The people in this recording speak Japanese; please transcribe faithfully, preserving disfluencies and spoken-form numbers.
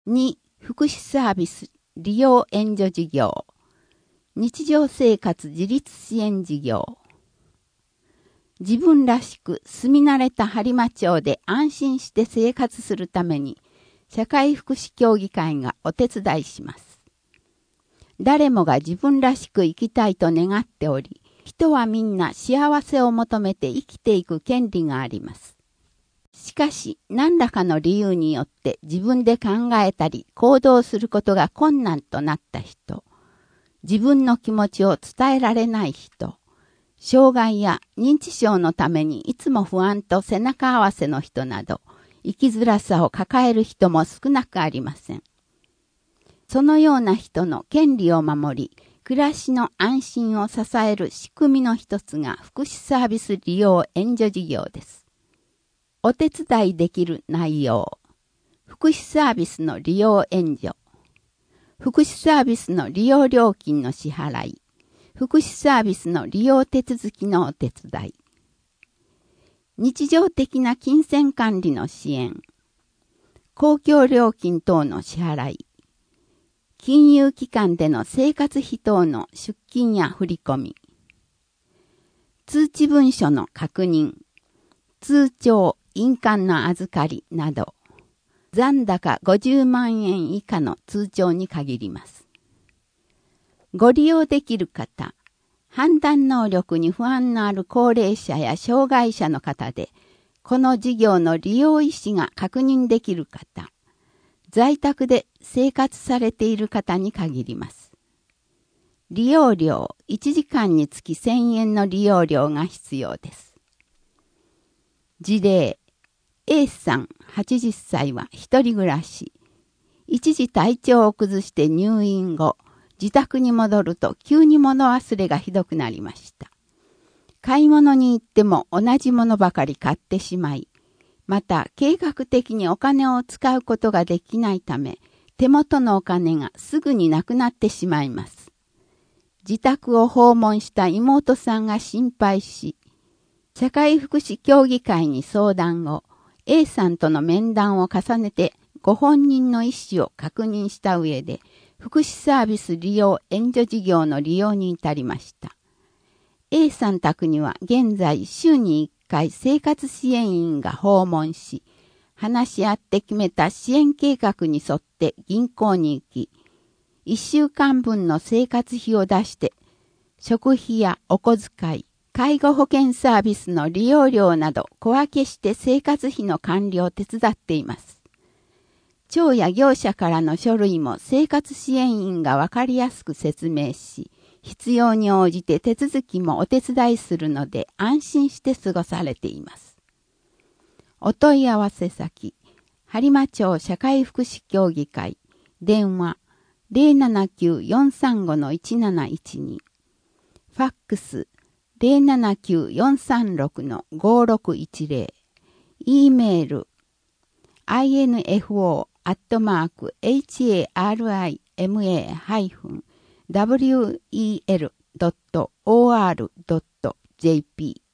に、福祉サービス利用援助事業。日常生活自立支援事業。自分らしく住み慣れた播磨町で安心して生活するために、社会福祉協議会がお手伝いします。誰もが自分らしく生きたいと願っており、人はみんな幸せを求めて生きていく権利があります。しかし、何らかの理由によって自分で考えたり行動することが困難となった人、自分の気持ちを伝えられない人、障害や認知症のためにいつも不安と背中合わせの人など、生きづらさを抱える人も少なくありません。そのような人の権利を守り、暮らしの安心を支える仕組みの一つが福祉サービス利用援助事業です。お手伝いできる内容。福祉サービスの利用援助。福祉サービスの利用料金の支払い。福祉サービスの利用手続きのお手伝い。日常的な金銭管理の支援。公共料金等の支払い。金融機関での生活費等の出金や振り込み。通知文書の確認。通帳、印鑑の預かりなど、残高ごじゅうまんえん以下の通帳に限ります。ご利用できる方、判断能力に不安のある高齢者や障害者の方で、この事業の利用意思が確認できる方、在宅で生活されている方に限ります。利用料、いちじかんにつきせんえんの利用料が必要です。事例、A さんはちじゅっさいは一人暮らし。一時体調を崩して入院後、自宅に戻ると急に物忘れがひどくなりました。買い物に行っても同じものばかり買ってしまい、また計画的にお金を使うことができないため、手元のお金がすぐになくなってしまいます。自宅を訪問した妹さんが心配し、社会福祉協議会に相談後、A さんとの面談を重ねてご本人の意思を確認した上で、福祉サービス利用援助事業の利用に至りました。A さん宅には現在週にいっかい生活支援員が訪問し、話し合って決めた支援計画に沿って銀行に行き、いっしゅうかんぶんの生活費を出して、食費やお小遣い、介護保険サービスの利用料など小分けして生活費の管理を手伝っています。町や業者からの書類も生活支援員がわかりやすく説明し、必要に応じて手続きもお手伝いするので安心して過ごされています。お問い合わせ先、播磨町社会福祉協議会、電話 ゼロななきゅう よんさんご いちなないちに、ファックスゼロななきゅう よんさんろく ごろくいちゼロ、E メール アイエヌエフオー アットマーク ハイフン ダブリューイーエル ドット オーアール ドット ジェーピー